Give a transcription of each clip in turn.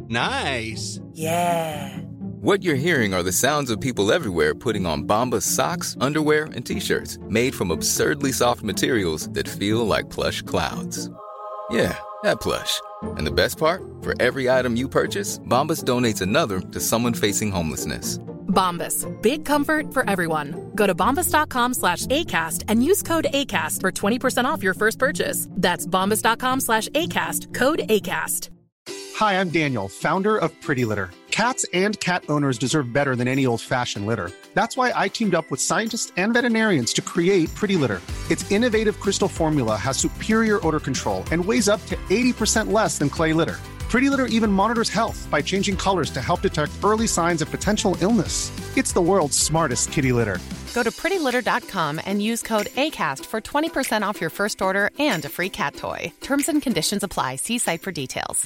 Nice. Yeah. What you're hearing are the sounds of people everywhere putting on Bombas socks, underwear, and T-shirts made from absurdly soft materials that feel like plush clouds. Yeah, that plush. And the best part? For every item you purchase, Bombas donates another to someone facing homelessness. Bombas. Big comfort for everyone. Go to bombas.com/ACAST and use code ACAST for 20% off your first purchase. That's bombas.com/ACAST. Code ACAST. Hi, I'm Daniel, founder of Pretty Litter. Cats and cat owners deserve better than any old-fashioned litter. That's why I teamed up with scientists and veterinarians to create Pretty Litter. Its innovative crystal formula has superior odor control and weighs up to 80% less than clay litter. Pretty Litter even monitors health by changing colors to help detect early signs of potential illness. It's the world's smartest kitty litter. Go to prettylitter.com and use code ACAST for 20% off your first order and a free cat toy. Terms and conditions apply. See site for details.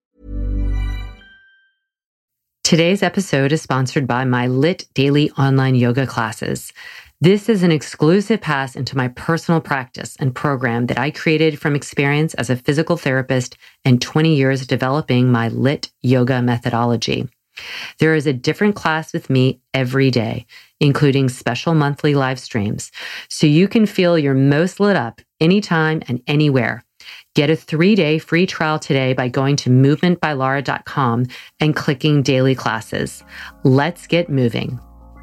Today's episode is sponsored by my LIT Daily online yoga classes. This is an exclusive pass into my personal practice and program that I created from experience as a physical therapist and 20 years developing my LIT yoga methodology. There is a different class with me every day, including special monthly live streams, so you can feel your most lit up anytime and anywhere. Get a 3-day free trial today by going to movementbylara.com and clicking daily classes. Let's get moving.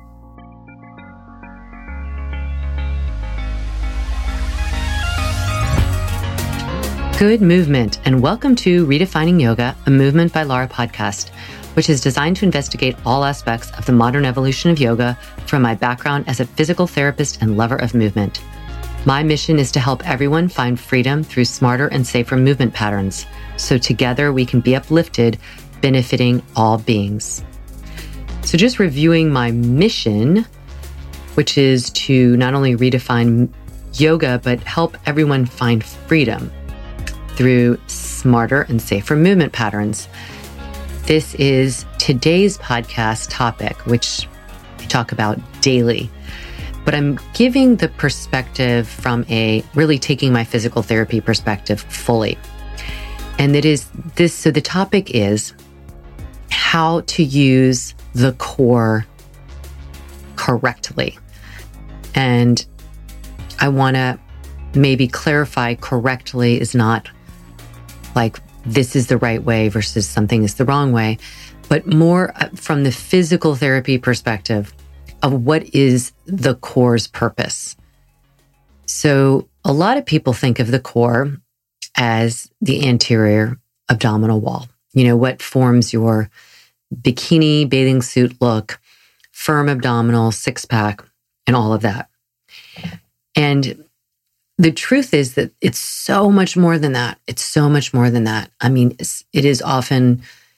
Good movement, and welcome to Redefining Yoga, a Movement by Lara podcast, which is designed to investigate all aspects of the modern evolution of yoga from my background as a physical therapist and lover of movement. My mission is to help everyone find freedom through smarter and safer movement patterns, so together we can be uplifted, benefiting all beings. So just reviewing my mission, which is to not only redefine yoga, but help everyone find freedom through smarter and safer movement patterns. This is today's podcast topic, which I talk about daily. But I'm giving the perspective from really taking my physical therapy perspective fully. And it is this, so the topic is how to use the core correctly. And I want to maybe clarify correctly is not like this is the right way versus something is the wrong way, but more from the physical therapy perspective of what is the core's purpose. So a lot of people think of the core as the anterior abdominal wall, what forms your bikini bathing suit look, firm abdominal, six-pack, and all of that. And the truth is that it's so much more than that. It's so much more than that. I mean, it is often,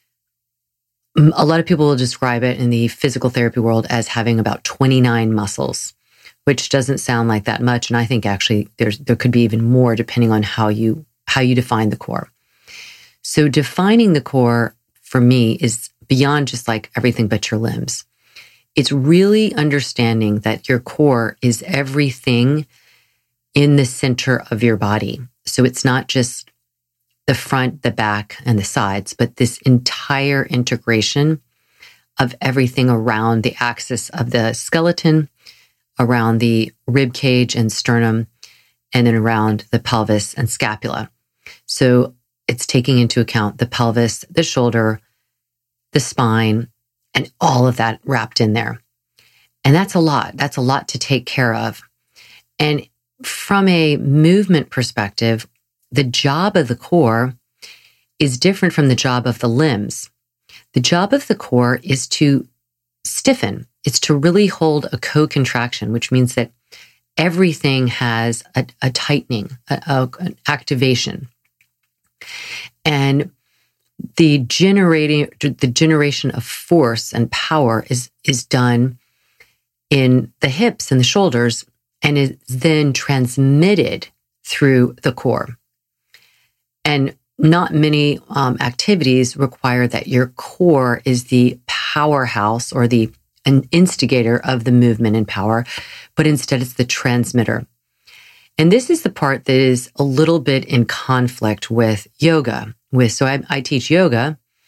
a lot of people will describe it in the physical therapy world as having about 29 muscles, which doesn't sound like that much. And I think actually there could be even more depending on how you define the core. So defining the core for me is beyond just like everything but your limbs. It's really understanding that your core is everything in the center of your body. So it's not just the front, the back, and the sides, but this entire integration of everything around the axis of the skeleton, around the rib cage and sternum, and then around the pelvis and scapula. So it's taking into account the pelvis, the shoulder, the spine, and all of that wrapped in there. And that's a lot. That's a lot to take care of. And from a movement perspective, the job of the core is different from the job of the limbs. The job of the core is to stiffen. It's to really hold a co-contraction, which means that everything has a tightening, an activation. And the generation of force and power is done in the hips and the shoulders and is then transmitted through the core. And not many activities require that your core is the powerhouse or an instigator of the movement and power, but instead it's the transmitter. And this is the part that is a little bit in conflict with yoga. So I teach yoga,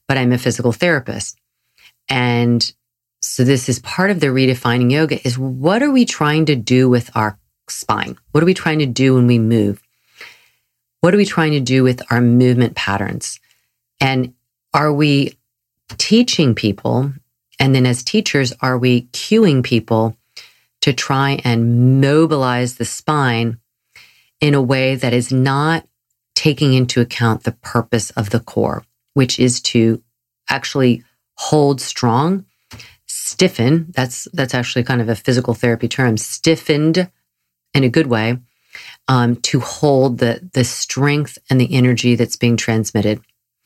but I'm a physical therapist. And so this is part of the redefining yoga is what are we trying to do with our spine? What are we trying to do when we move? What are we trying to do with our movement patterns? And are we teaching people? And then as teachers, are we cueing people to try and mobilize the spine in a way that is not taking into account the purpose of the core, which is to actually hold strong, stiffen. That's actually kind of a physical therapy term, stiffened in a good way, to hold the strength and the energy that's being transmitted.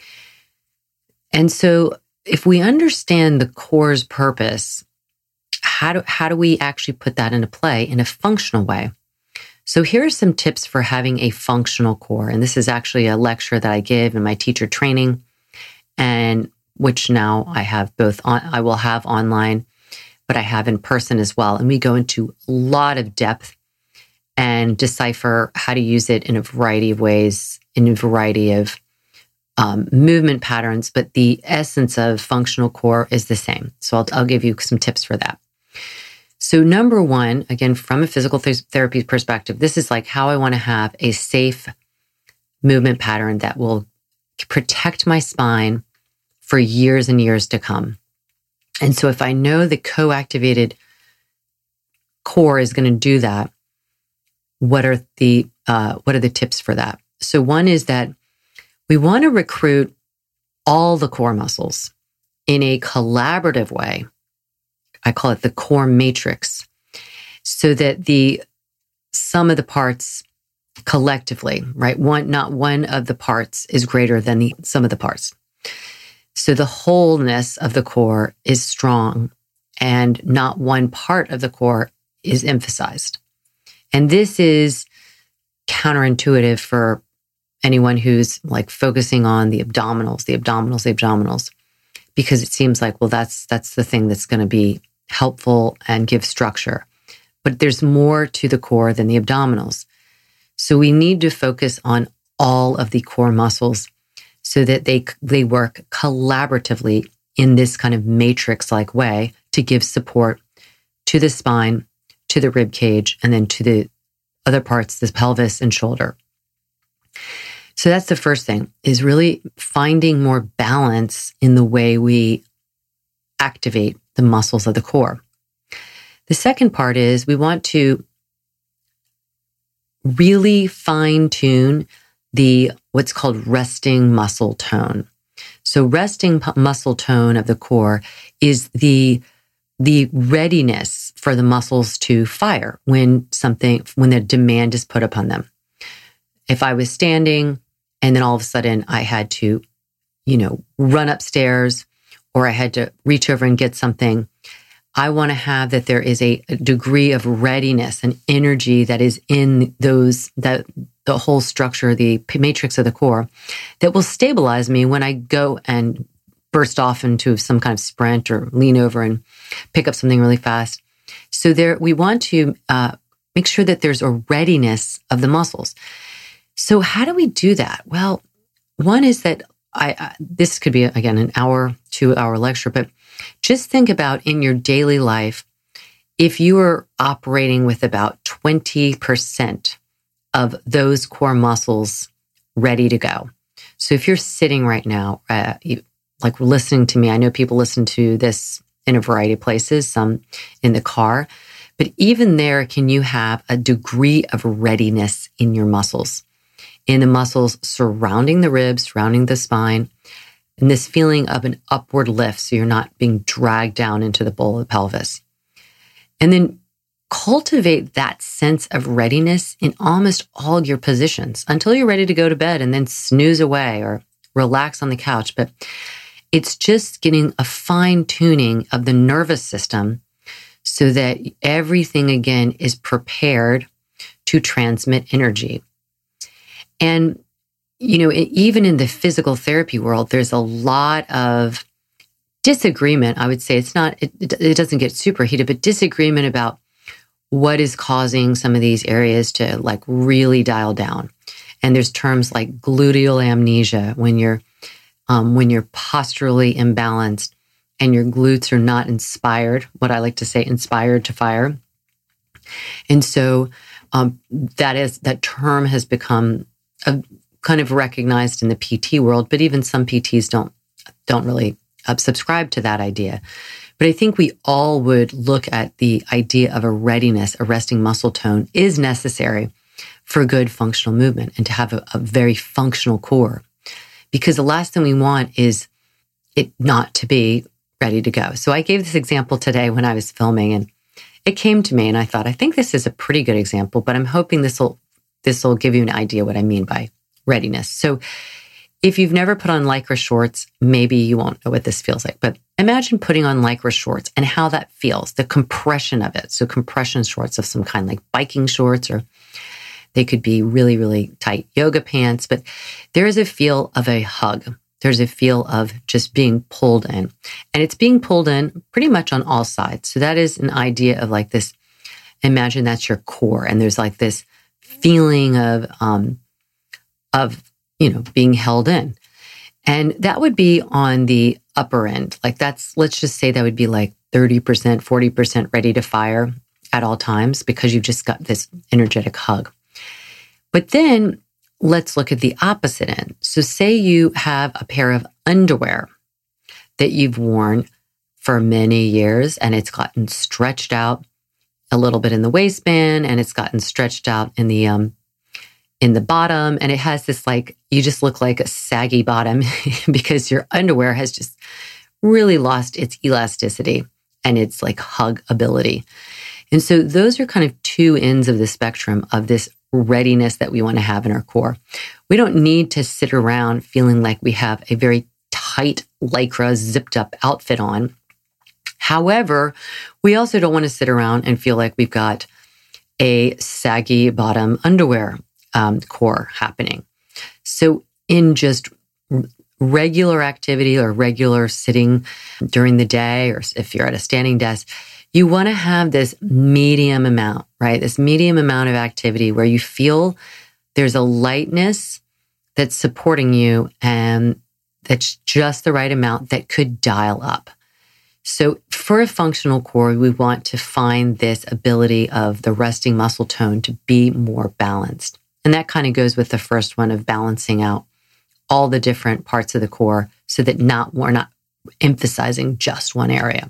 And so if we understand the core's purpose, how do we actually put that into play in a functional way? So here are some tips for having a functional core. And this is actually a lecture that I give in my teacher training, and which now I have both I will have online, but I have in person as well. And we go into a lot of depth and decipher how to use it in a variety of ways, in a variety of movement patterns. But the essence of functional core is the same. So I'll give you some tips for that. So number one, again, from a physical therapy perspective, this is like how I want to have a safe movement pattern that will protect my spine for years and years to come. And so if I know the co-activated core is going to do that, what are the tips for that? So one is that we want to recruit all the core muscles in a collaborative way. I call it the core matrix, so that the sum of the parts collectively, right? Not one of the parts is greater than the sum of the parts. So the wholeness of the core is strong and not one part of the core is emphasized. And this is counterintuitive for anyone who's like focusing on the abdominals, because it seems like, well, that's the thing that's going to be helpful and give structure. But there's more to the core than the abdominals. So we need to focus on all of the core muscles so that they work collaboratively in this kind of matrix-like way to give support to the spine, to the rib cage, and then to the other parts, the pelvis and shoulder. So that's the first thing, is really finding more balance in the way we activate the muscles of the core. The second part is we want to really fine-tune the what's called resting muscle tone. So resting muscle tone of the core is the readiness for the muscles to fire when the demand is put upon them. If I was standing and then all of a sudden I had to, run upstairs, or I had to reach over and get something, I want to have that there is a degree of readiness and energy that is in the whole structure, the matrix of the core, that will stabilize me when I go and burst off into some kind of sprint or lean over and pick up something really fast. So we want to make sure that there's a readiness of the muscles. So how do we do that? Well, one is that this could be, again, an hour, 2-hour lecture, but just think about in your daily life, if you are operating with about 20% of those core muscles ready to go. So if you're sitting right now, like listening to me, I know people listen to this in a variety of places, some in the car, but even there, can you have a degree of readiness in your muscles? In the muscles surrounding the ribs, surrounding the spine, and this feeling of an upward lift, so you're not being dragged down into the bowl of the pelvis. And then cultivate that sense of readiness in almost all your positions until you're ready to go to bed and then snooze away or relax on the couch. But it's just getting a fine tuning of the nervous system so that everything, again, is prepared to transmit energy. And, even in the physical therapy world, there's a lot of disagreement. I would say it doesn't get super heated, but disagreement about what is causing some of these areas to really dial down. And there's terms like gluteal amnesia, when you're when you're posturally imbalanced and your glutes are not inspired, what I like to say, inspired to fire. And so that term has become kind of recognized in the PT world, but even some PTs don't really subscribe to that idea. But I think we all would look at the idea of a readiness, a resting muscle tone is necessary for good functional movement and to have a very functional core. Because the last thing we want is it not to be ready to go. So I gave this example today when I was filming, and it came to me and I thought, I think this is a pretty good example, but I'm hoping this will give you an idea what I mean by readiness. So if you've never put on Lycra shorts, maybe you won't know what this feels like, but imagine putting on Lycra shorts and how that feels, the compression of it. So compression shorts of some kind, like biking shorts, or they could be really, really tight yoga pants, but there is a feel of a hug. There's a feel of just being pulled in, and it's being pulled in pretty much on all sides. So that is an idea of like this, imagine that's your core. And there's like this feeling of being held in. And that would be on the upper end. Like let's just say that would be like 30%, 40% ready to fire at all times because you've just got this energetic hug. But then let's look at the opposite end. So say you have a pair of underwear that you've worn for many years and it's gotten stretched out a little bit in the waistband and it's gotten stretched out in the bottom, and it has this you just look like a saggy bottom because your underwear has just really lost its elasticity and its hug ability. And so those are kind of two ends of the spectrum of this readiness that we want to have in our core. We don't need to sit around feeling like we have a very tight Lycra zipped up outfit on. However, we also don't want to sit around and feel like we've got a saggy bottom underwear core happening. So in just regular activity or regular sitting during the day, or if you're at a standing desk, you want to have this medium amount, right? This medium amount of activity where you feel there's a lightness that's supporting you and that's just the right amount that could dial up. So for a functional core, we want to find this ability of the resting muscle tone to be more balanced. And that kind of goes with the first one of balancing out all the different parts of the core so that we're not emphasizing just one area.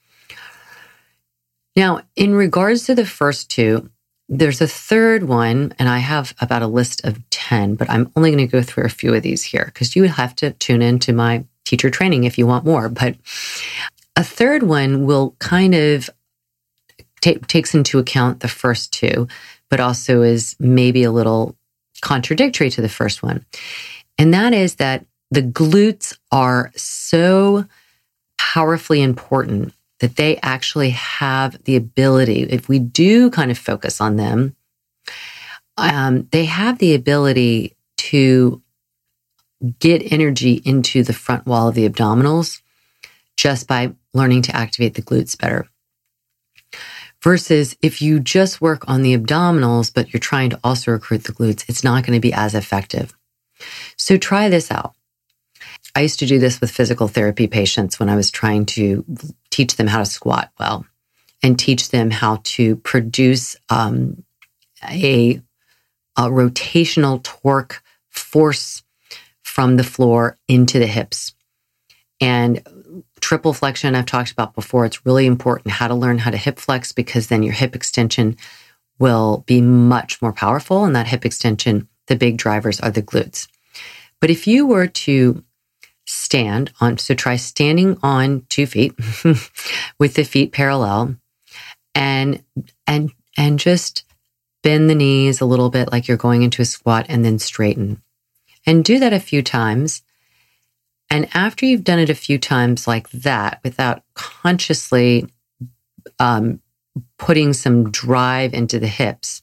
Now, in regards to the first two, there's a third one, and I have about a list of 10, but I'm only going to go through a few of these here because you would have to tune into my teacher training if you want more. But a third one will kind of takes into account the first two, but also is maybe a little contradictory to the first one. And that is that the glutes are so powerfully important that they actually have the ability, if we do kind of focus on them, they have the ability to get energy into the front wall of the abdominals just by learning to activate the glutes better. Versus if you just work on the abdominals, but you're trying to also recruit the glutes, it's not going to be as effective. So try this out. I used to do this with physical therapy patients when I was trying to teach them how to squat well and teach them how to produce a rotational torque force from the floor into the hips. And triple flexion, I've talked about before, it's really important how to learn how to hip flex because then your hip extension will be much more powerful. And that hip extension, the big drivers are the glutes. But if you were to stand on, so try standing on 2 feet with the feet parallel and just bend the knees a little bit like you're going into a squat and then straighten. And do that a few times. And after you've done it a few times like that, without consciously putting some drive into the hips,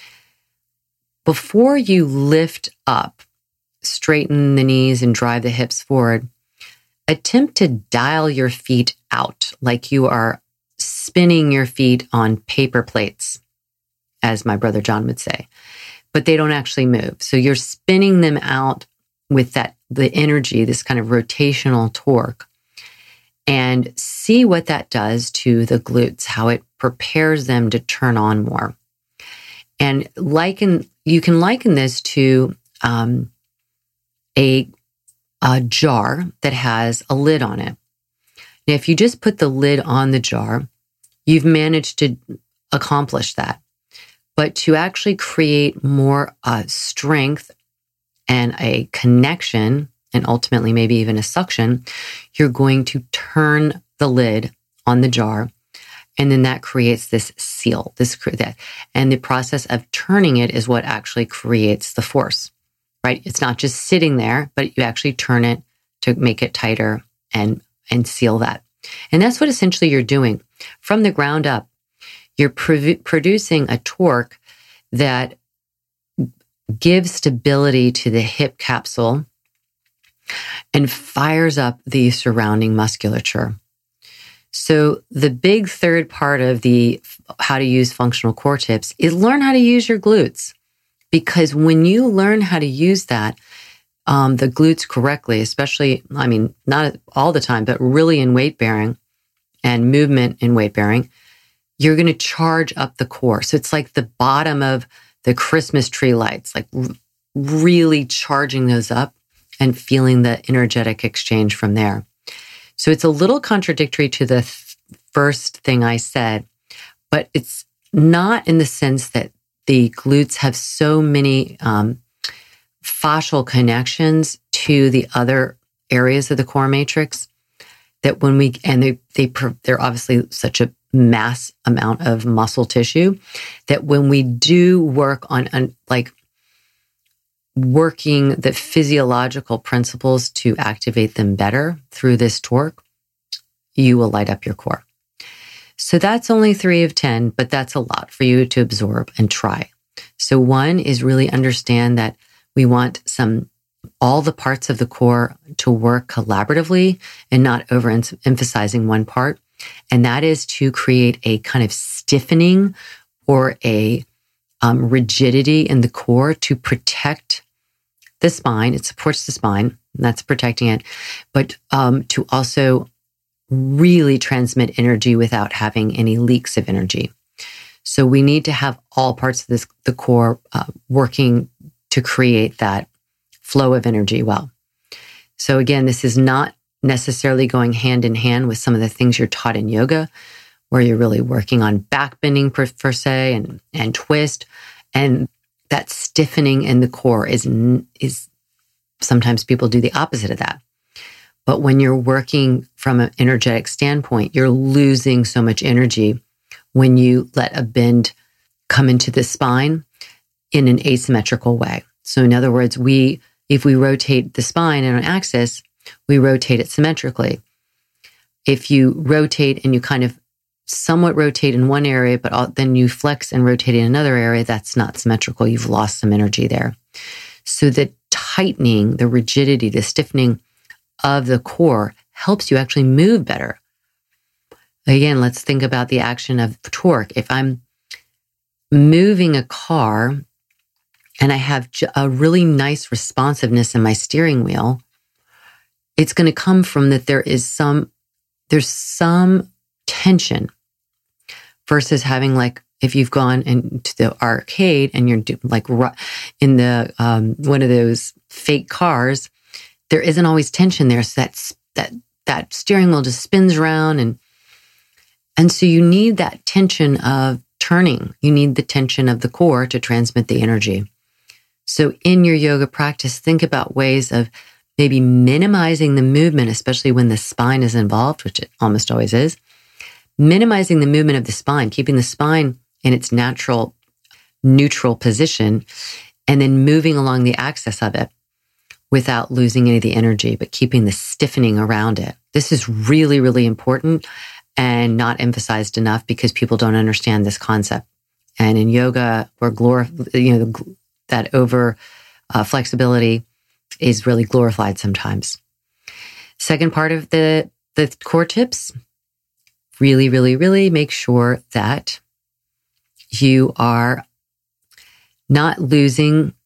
before you lift up, straighten the knees and drive the hips forward, attempt to dial your feet out like you are spinning your feet on paper plates, as my brother John would say, but they don't actually move. So you're spinning them out with that the energy, this kind of rotational torque, and see what that does to the glutes, how it prepares them to turn on more. And you can liken this to a jar that has a lid on it. Now, if you just put the lid on the jar, you've managed to accomplish that. But to actually create more strength and a connection, and ultimately maybe even a suction, you're going to turn the lid on the jar, and then that creates this seal. And the process of turning it is what actually creates the force, right? It's not just sitting there, but you actually turn it to make it tighter and seal that. And that's what essentially you're doing. From the ground up, you're producing a torque that gives stability to the hip capsule and fires up the surrounding musculature. So the big third part of the how to use functional core tips is learn how to use your glutes. Because when you learn how to use that, the glutes correctly, especially, not all the time, but really in weight bearing and movement in weight bearing, you're going to charge up the core. So it's like the bottom of the Christmas tree lights, like really charging those up and feeling the energetic exchange from there. So it's a little contradictory to the first thing I said, but it's not in the sense that the glutes have so many fascial connections to the other areas of the core matrix that when they're obviously such a mass amount of muscle tissue that when we do work on working the physiological principles to activate them better through this torque, you will light up your core. So that's only 3 of 10, but that's a lot for you to absorb and try. So 1 is really understand that we want all the parts of the core to work collaboratively and not overemphasizing one part. And that is to create a kind of stiffening or a rigidity in the core to protect the spine. It supports the spine, and that's protecting it, but to also really transmit energy without having any leaks of energy. So we need to have all parts of the core working to create that flow of energy well. So again, this is not necessarily going hand in hand with some of the things you're taught in yoga, where you're really working on back bending per se and twist. And that stiffening in the core is sometimes people do the opposite of that. But when you're working from an energetic standpoint, you're losing so much energy when you let a bend come into the spine in an asymmetrical way. So in other words, if we rotate the spine in an axis, we rotate it symmetrically. If you rotate and you kind of somewhat rotate in one area, but then you flex and rotate in another area, that's not symmetrical. You've lost some energy there. So the tightening, the rigidity, the stiffening of the core helps you actually move better. Again, let's think about the action of torque. If I'm moving a car and I have a really nice responsiveness in my steering wheel, it's going to come from that there's some tension versus having if you've gone into the arcade and you're in the one of those fake cars, there isn't always tension there. So that steering wheel just spins around and so you need that tension of turning. You need the tension of the core to transmit the energy. So in your yoga practice, think about ways of maybe minimizing the movement, especially when the spine is involved, which it almost always is. Minimizing the movement of the spine, keeping the spine in its natural, neutral position, and then moving along the axis of it without losing any of the energy, but keeping the stiffening around it. This is really, really important and not emphasized enough because people don't understand this concept. And in yoga, that over flexibility is really glorified sometimes. Second part of the core tips, really, really, really make sure that you are not losing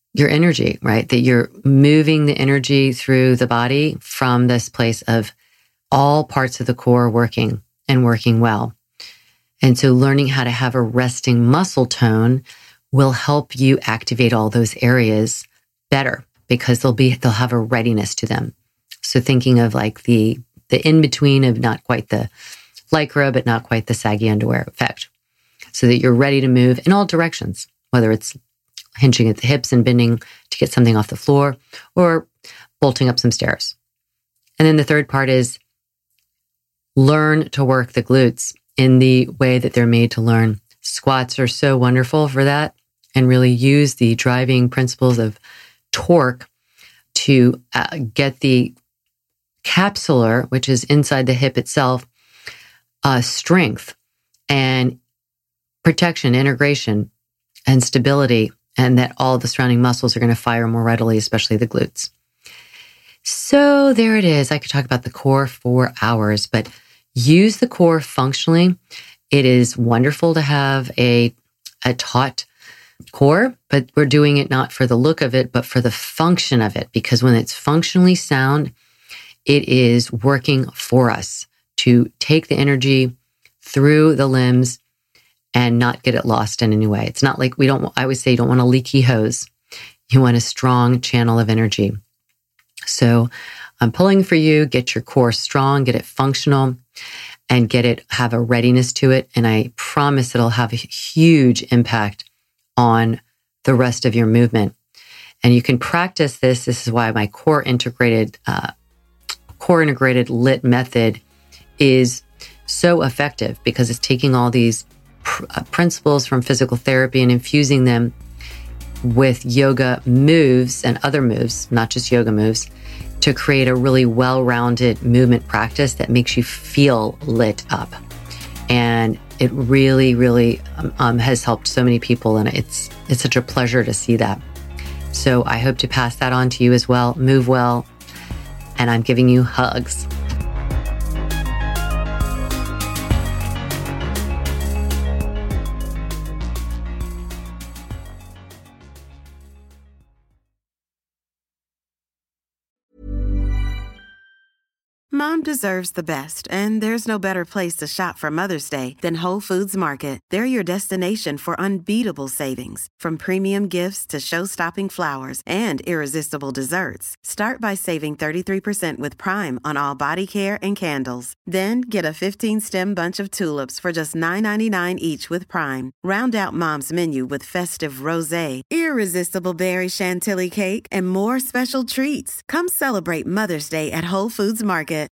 your energy, right? That you're moving the energy through the body from this place of all parts of the core working and working well. And so learning how to have a resting muscle tone will help you activate all those areas better because they'll have a readiness to them. So thinking of like the in-between of not quite the lycra, but not quite the saggy underwear effect, so that you're ready to move in all directions, whether it's hinging at the hips and bending to get something off the floor or bolting up some stairs. And then the third part is learn to work the glutes in the way that they're made to learn. Squats are so wonderful for that, and really use the driving principles of torque to get the capsular, which is inside the hip itself, strength and protection, integration, and stability, and that all the surrounding muscles are going to fire more readily, especially the glutes. So there it is. I could talk about the core for hours, but use the core functionally. It is wonderful to have a taut core, but we're doing it not for the look of it, but for the function of it, because when it's functionally sound, it is working for us to take the energy through the limbs and not get it lost in any way. It's not like I would say you don't want a leaky hose. You want a strong channel of energy. So I'm pulling for you, get your core strong, get it functional, and have a readiness to it. And I promise it'll have a huge impact on the rest of your movement. And you can practice this. This is why my core integrated LIT method is so effective, because it's taking all these principles from physical therapy and infusing them with yoga moves and other moves, not just yoga moves, to create a really well-rounded movement practice that makes you feel lit up. And it really, really has helped so many people, and it's such a pleasure to see that. So I hope to pass that on to you as well. Move well, and I'm giving you hugs. Mom deserves the best, and there's no better place to shop for Mother's Day than Whole Foods Market. They're your destination for unbeatable savings, from premium gifts to show-stopping flowers and irresistible desserts. Start by saving 33% with Prime on all body care and candles. Then get a 15-stem bunch of tulips for just $9.99 each with Prime. Round out Mom's menu with festive rosé, irresistible berry chantilly cake, and more special treats. Come celebrate Mother's Day at Whole Foods Market.